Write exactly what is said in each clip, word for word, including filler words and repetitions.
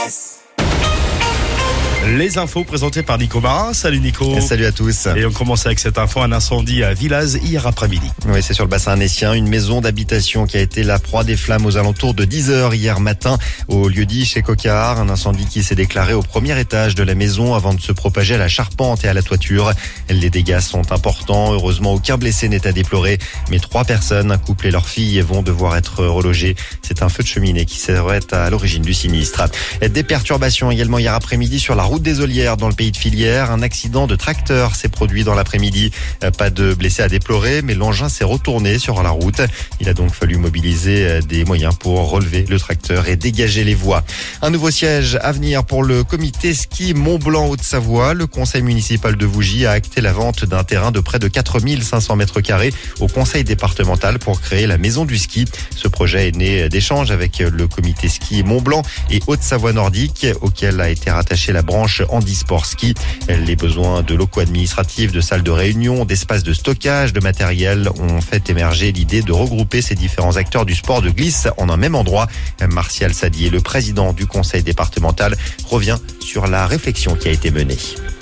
S. Les infos présentées par Nico Marin. Salut Nico. Et salut à tous. Et on commence avec cette info, un incendie à Villaz hier après-midi. Oui, c'est sur le bassin annécien, une maison d'habitation qui a été la proie des flammes aux alentours de dix heures hier matin au lieu-dit chez Coquard. Un incendie qui s'est déclaré au premier étage de la maison avant de se propager à la charpente et à la toiture. Les dégâts sont importants. Heureusement, aucun blessé n'est à déplorer. Mais trois personnes, un couple et leur fille, vont devoir être relogées. C'est un feu de cheminée qui serait à l'origine du sinistre. Des perturbations également hier après-midi sur la route des Ollières dans le pays de Filière. Un accident de tracteur s'est produit dans l'après-midi. Pas de blessés à déplorer, mais l'engin s'est retourné sur la route. Il a donc fallu mobiliser des moyens pour relever le tracteur et dégager les voies. Un nouveau siège à venir pour le comité ski Mont-Blanc Haute-Savoie. Le conseil municipal de Vougy a acté la vente d'un terrain de près de quatre mille cinq cents mètres carrés au conseil départemental pour créer la maison du ski. Ce projet est né d'échanges avec le comité ski Mont-Blanc et Haute-Savoie Nordique, auquel a été rattachée la branche handisport ski. Les besoins de locaux administratifs, de salles de réunion, d'espaces de stockage, de matériel ont fait émerger l'idée de regrouper ces différents acteurs du sport de glisse en un même endroit. Martial Sadier, le président du conseil départemental, revient sur la réflexion qui a été menée.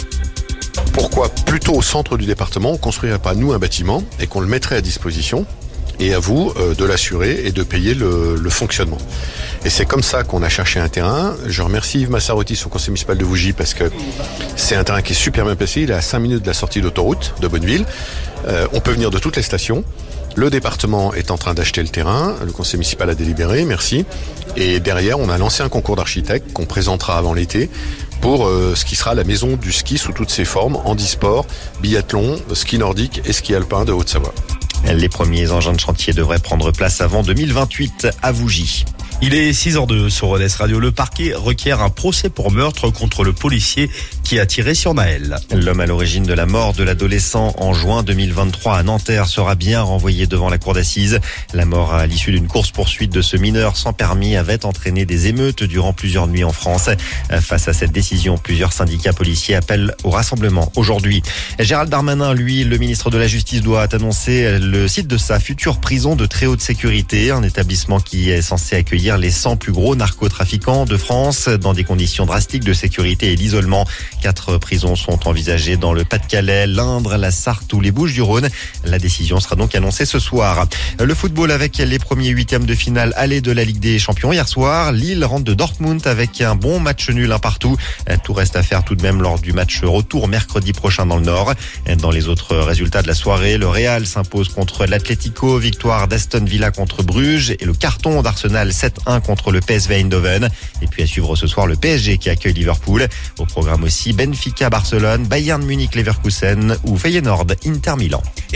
Pourquoi plutôt au centre du département, on ne construirait pas nous un bâtiment et qu'on le mettrait à disposition et à vous euh, de l'assurer et de payer le, le fonctionnement. Et c'est comme ça qu'on a cherché un terrain. Je remercie Yves Massarotti, son conseil municipal de Vougy, parce que c'est un terrain qui est super bien placé. Il est à cinq minutes de la sortie d'autoroute de Bonneville. Euh, on peut venir de toutes les stations. Le département est en train d'acheter le terrain. Le conseil municipal a délibéré, merci. Et derrière, on a lancé un concours d'architectes qu'on présentera avant l'été pour euh, ce qui sera la maison du ski sous toutes ses formes, handisport, biathlon, ski nordique et ski alpin de Haute-Savoie. Les premiers engins de chantier devraient prendre place avant deux mille vingt-huit à Vougy. Il est six heures deux sur Rodez Radio. Le parquet requiert un procès pour meurtre contre le policier qui a tiré sur Naël. L'homme à l'origine de la mort de l'adolescent en juin deux mille vingt-trois à Nanterre sera bien renvoyé devant la cour d'assises. La mort à l'issue d'une course-poursuite de ce mineur sans permis avait entraîné des émeutes durant plusieurs nuits en France. Face à cette décision, plusieurs syndicats policiers appellent au rassemblement aujourd'hui. Gérald Darmanin, lui, le ministre de la Justice, doit annoncer le site de sa future prison de très haute sécurité, un établissement qui est censé accueillir les cent plus gros narcotrafiquants de France dans des conditions drastiques de sécurité et d'isolement. Quatre prisons sont envisagées dans le Pas-de-Calais, l'Indre, la Sarthe ou les Bouches-du-Rhône. La décision sera donc annoncée ce soir. Le football avec les premiers huitièmes de finale aller de la Ligue des Champions hier soir. Lille rentre de Dortmund avec un bon match nul un partout. Tout reste à faire tout de même lors du match retour mercredi prochain dans le Nord. Dans les autres résultats de la soirée, le Real s'impose contre l'Atlético, victoire d'Aston Villa contre Bruges et le carton d'Arsenal sept un contre le P S V Eindhoven. Et puis à suivre ce soir le P S G qui accueille Liverpool. Au programme aussi Benfica Barcelone, Bayern Munich Leverkusen ou Feyenoord Inter Milan.